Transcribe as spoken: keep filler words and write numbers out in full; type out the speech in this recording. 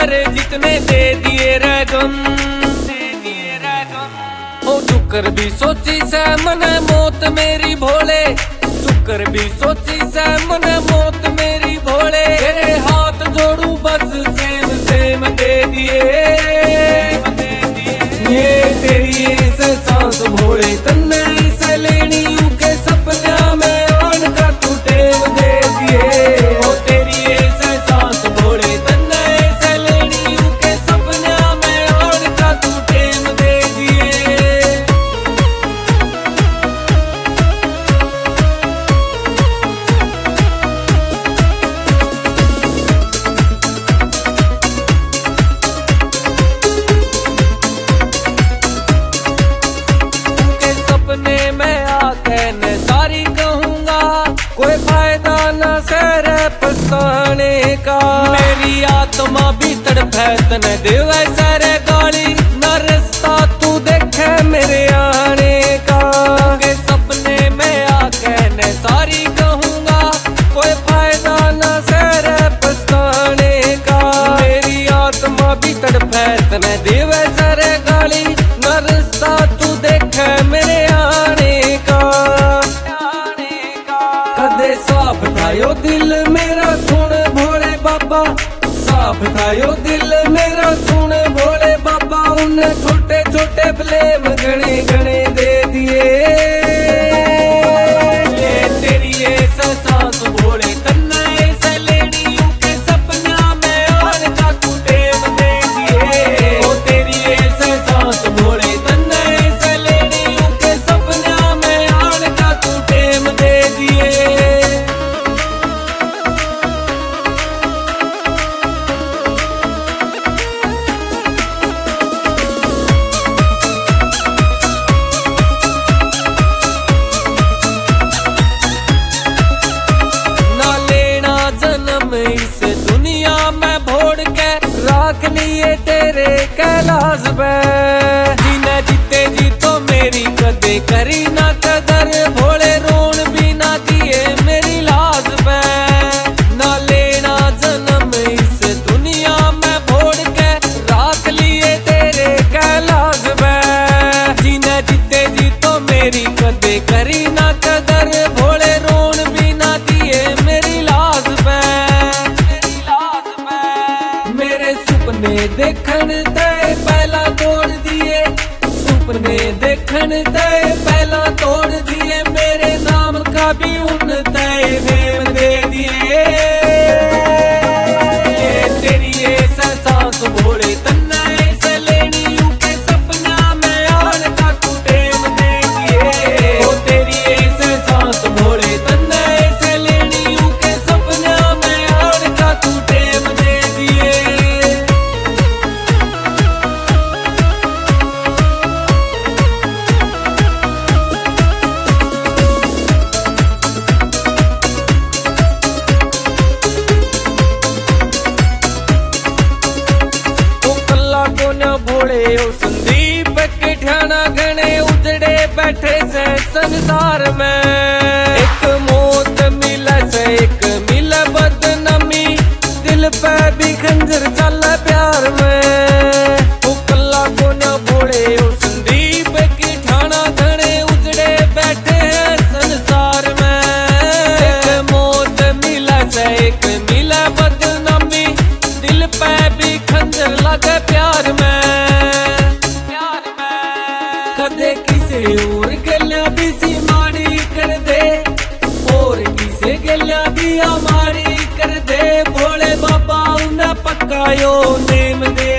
सारे जितने दे दिए रे गम। ओ चुकर भी सोची से मन मौत मेरी भोले, चुकर भी सोची से मन मौत मेरी भोले। तेरे हाथ जोड़ू बस सेम सेम दे दिए, ये तेरी से सांस भोले तन्ने से लेनी के सपना में आन का तू टेम दे दिए। ओ तेरी से सांस भोले तन्ने से लेनी के सपना में आन का तू टेम दे दिए। कोई फायदा न सरे पछताने का, मेरी आत्मा भी तड़पे तने देवे सारे गाली। न रास्ता तू देखे मेरे आने का, के सपने में आके न सारी कहूँगा। कोई फायदा न सरे पछताने का, मेरी आत्मा भी तड़पे तने देवे सारे गाली। न रास्ता तू देखे मेरे आने का। कदे साफ था यो दिल मेरा सुन भोले बाबा, साफ था यो दिल मेरा सुन भोले बाबा। उन्हें छोटे छोटे ब्लेम घने घने दे दिए, ये तेरी ऐसा सांस भोले तन्ना ऐसा लेनी के सपना में और का तू टेम दे दिए। ओ तेरी ऐसा सांस भोले तन्ना ऐसा लेनी के सपना में और का तू टेम दे दिए। इस दुनिया में भोड़ के राख लिए तेरे कैलाश में। जीने जीते जी तो मेरी कदे करी ना कदर, भोले रोन भी ना दिए मेरी लाज पे। ना लेना जन्म इस दुनिया में भोड़ के राख लिए तेरे कैलाश में। जीने जीते जी तो मेरी कदे करी ना कदर, भोले रोन भी ना दिए मेरी लाज पे। मेरे सुपने देखन ते पहला तोड़ दिए, सुपने देखन ते पहला तोड़ दिए। मेरे नाम का भी उन तय फेम दे दिए, ये तेरी ऐसा सांस भोले तन्ना ऐसा लेनी के सपना में और का तू टेम दे दिए। ओ तेरी ऐसा सांस भोले तन्ना ऐसा लेनी के सपना में और का तू टेम दे दिए। भोले ओ संदीप के ठाना घने उजड़े बैठे से संसार में। एक मौत मिले से एक मिले बदनामी, दिल पे भी खंजर चल प्यार में। ओ कल्ला को न भोले ओ संदीप के ठाना घने उजड़े बैठे हैं संसार में। एक मौत मिले से एक मिले बदनामी, दिल पे भी खंजर लगे प्यार में। कदे किसे और गलिया भी सी मारी कर दे, और किसे गलिया भी हमारी कर दे। भोले बाबा उन्हें पक्का यो नेम दे